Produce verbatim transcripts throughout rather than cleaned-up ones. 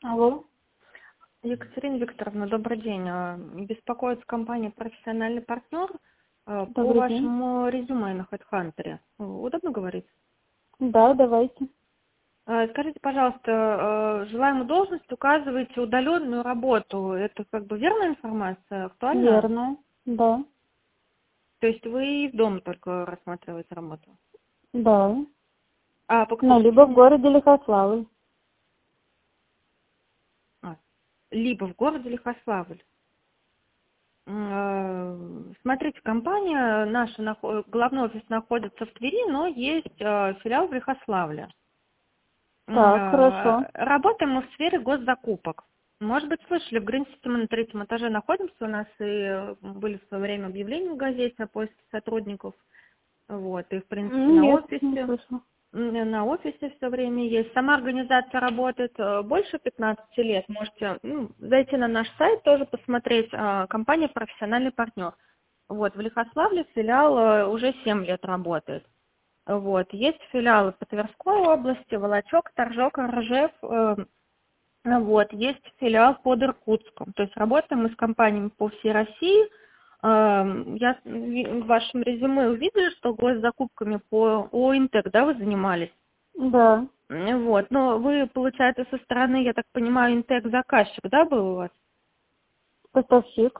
Алло. Екатерина Викторовна, добрый день. А, Беспокоит компания «Профессиональный партнер» а, по Добрый день. вашему резюме на HeadHunter. Удобно говорить? Да, давайте. А, Скажите, пожалуйста, а, желаемую должность указываете удаленную работу. Это как бы верная информация, актуальна? Верно. Да. То есть вы из дома только рассматриваете работу? Да. А по какой Ну, либо в причине? городе Лихославль. А, либо в городе Лихославль. М, э, Смотрите, компания наша, нахо- головной офис находится в Твери, но есть э, филиал в Лихославле. М, Так, э, хорошо. Работаем мы в сфере госзакупок. Может быть, слышали, в Грин-Сити мы на третьем этаже находимся, у нас и э, были в свое время объявления в газете о поиске сотрудников. Вот, и, в принципе, М, на Нет, не офисе. слышала. М, На офисе все время есть. Сама организация работает э, больше пятнадцати лет. Можете ну, зайти на наш сайт, тоже посмотреть. Э, Компания «Профессиональный партнер». Вот, в Лихославле филиал э, уже семь лет работает. Вот, есть филиалы по Тверской области, Волочек, Торжок, Ржев. э, Вот, есть филиал под Иркутском. То есть работаем мы с компаниями по всей России. Эм, Я ви- в вашем резюме увидела, что госзакупками по ОИНТЭК, да, вы занимались? Да. М, Вот, но вы, получается, со стороны, я так понимаю, Интек заказчик, да, был у вас? Поставщик.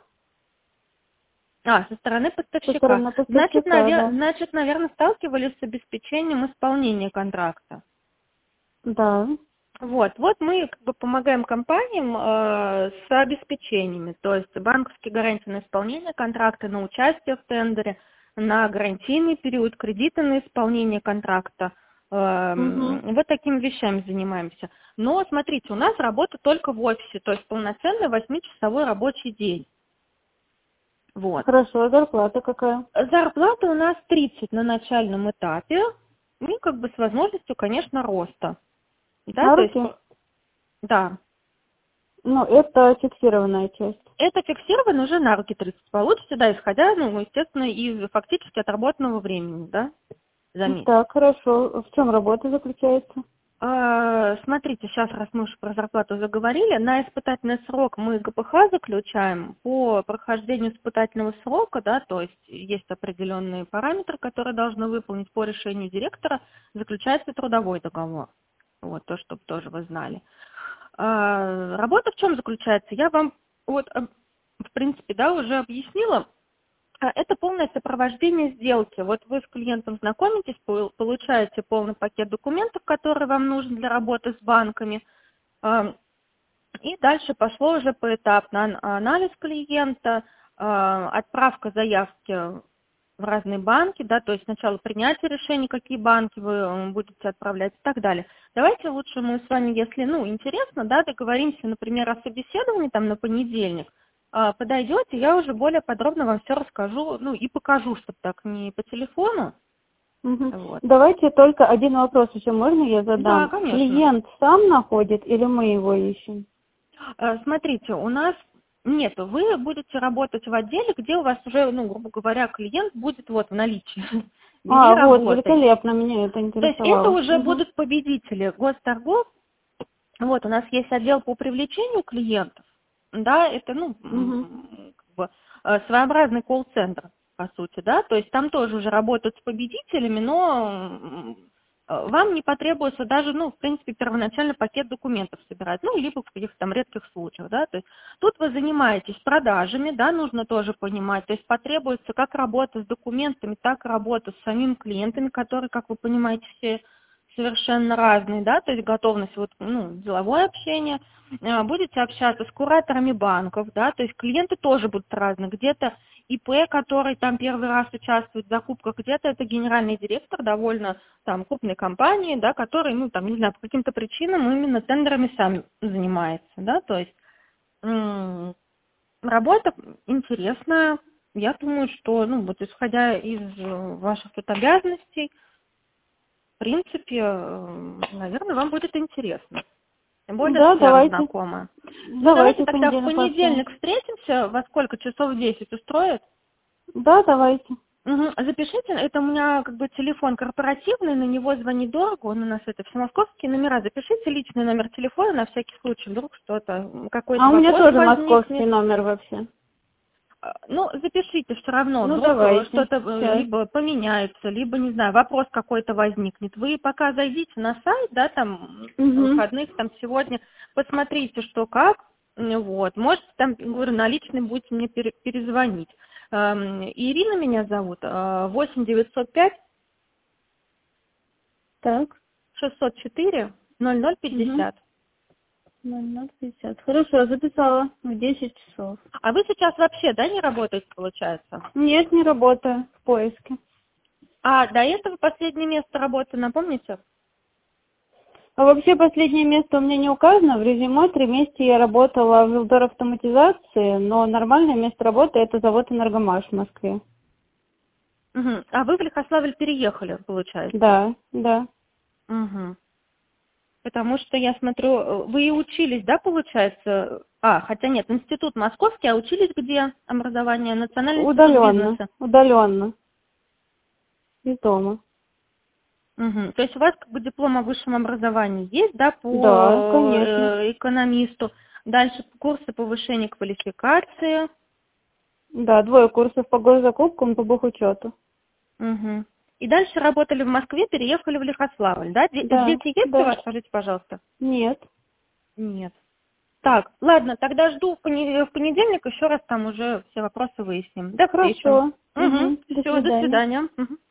А, со стороны Со поставщика. стороны Значит, поставщика, навер... да. Значит, наверное, сталкивались с обеспечением исполнения контракта. Да. Вот, вот мы как бы помогаем компаниям э, с обеспечениями, то есть банковские гарантии на исполнение контракта, на участие в тендере, на гарантийный период, кредиты на исполнение контракта. Угу. Эм, Вот такими вещами занимаемся. Но смотрите, у нас работа только в офисе, то есть полноценный восьмичасовой рабочий день. Вот. Хорошо, а зарплата какая? Зарплата у нас тридцать на начальном этапе, ну, как бы с возможностью, конечно, роста. Да, На то есть, руки? да, Ну, это фиксированная часть. это фиксировано уже на руки тридцать получите, да, исходя, ну, естественно, из фактически отработанного времени, да, за месяц. Так, хорошо. В чем работа заключается? А, Смотрите, сейчас, раз мы уж про зарплату заговорили, на испытательный срок мы ГПХ заключаем. По прохождению испытательного срока, да, то есть есть определенные параметры, которые должны выполнить по решению директора, заключается трудовой договор. Вот, то, чтобы тоже вы знали. А, Работа в чем заключается? Я вам вот, об- в принципе, да, уже объяснила. А, Это полное сопровождение сделки. Вот вы с клиентом знакомитесь, пол- получаете полный пакет документов, который вам нужен для работы с банками. А, И дальше пошло уже поэтапно ан- анализ клиента, а, отправка заявки в разные банки, да, то есть сначала принятие решения, какие банки вы м, будете отправлять и так далее. Давайте лучше мы с вами, если, ну, интересно, да, договоримся, например, о собеседовании там на понедельник. А, Подойдете, я уже более подробно вам все расскажу, ну, и покажу, чтобы так не по телефону. Угу. Вот. Давайте только один вопрос еще можно я Да, задам? конечно. Клиент сам находит или мы его ищем? Э, Смотрите, у нас нет, вы будете работать в отделе, где у вас уже, ну, грубо говоря, клиент будет вот в наличии. Бери, А, вот, работай. великолепно, меня это То есть это интересовало. уже Угу. будут победители госторгов. Вот, у нас есть отдел по привлечению клиентов. Да, это, ну, Угу. м, как бы, э, своеобразный колл-центр, по сути, да, то есть там тоже уже работают с победителями, но м, э, вам не потребуется даже, ну, в принципе, первоначально пакет документов собирать, ну, либо в каких-то там редких случаях, да, то есть тут вы занимаетесь продажами, да, нужно тоже понимать, то есть потребуется как работа с документами, так и работа с самими клиентами, которые, как вы понимаете, все совершенно разные, да, то есть готовность вот, ну, деловое общение, а, будете общаться с кураторами банков, да, то есть клиенты тоже будут разные, где-то ИП, который там первый раз участвует в закупках, где-то это генеральный директор довольно там крупной компании, да, который, ну, там, не знаю, по каким-то причинам именно тендерами сам занимается, да, то есть м, работа интересная, я думаю, что, ну, вот исходя из э, ваших тут обязанностей, в принципе, наверное, вам будет интересно. Тем более Да, сфера давайте. знакома. Ну, давайте Давайте в тогда в понедельник пообщаемся. понедельник встретимся. Во сколько? Часов в десять устроит? Да, давайте. Мгм. Запишите, это у меня как бы телефон корпоративный, на него звонить дорого, он у нас это все московские номера. Запишите личный номер телефона на всякий случай, вдруг что-то, м, какой-то А у меня вопрос тоже московский возникнет. номер вообще. А, Ну, запишите все равно, Ну, вдруг э, давайте. что-то э, Сейчас. либо поменяется, либо, не знаю, вопрос какой-то возникнет. Вы пока зайдите на сайт, да, там, на Угу. выходных, там, сегодня, посмотрите, что как, м, вот, можете там, говорю, на личный будете мне пере- перезвонить. Эм, Ирина меня зовут, э, восемь девятьсот пять Так. шестьсот четыре ноль ноль Угу. пятьдесят. ноль ноль пятьдесят. Хорошо, записала. В десять часов. А вы сейчас вообще, да, не работаете, получается? Нет, не работаю в поиске. А до этого последнее место работы, напомните? А вообще последнее место у меня не указано. В резюме три месяца я работала в Вилдор автоматизации, но нормальное место работы это завод «Энергомаш» в Москве. Мгм. А вы в Лихославль переехали, получается? Да, да. Угу. Потому что я смотрю, э, вы и учились, да, получается? А, хотя нет, институт московский, а учились где образование? Национальный институт Удаленно. бизнеса. Удаленно. Из дома. Угу. То есть у вас как бы диплом о высшем образовании есть, да, Да, по конечно. э, экономисту. Дальше курсы повышения квалификации. Да, двое курсов по госзакупкам, по бухучету. Угу. И дальше работали в Москве, переехали в Лихославль, да? Де- Да, Дети есть у да. вас, скажите, пожалуйста? Нет. Нет. Так, ладно, тогда жду в поне- в понедельник, еще раз там уже все вопросы выясним. До встречи. Хорошо. Угу. Угу. До Все, до свидания. свидания. Мгм.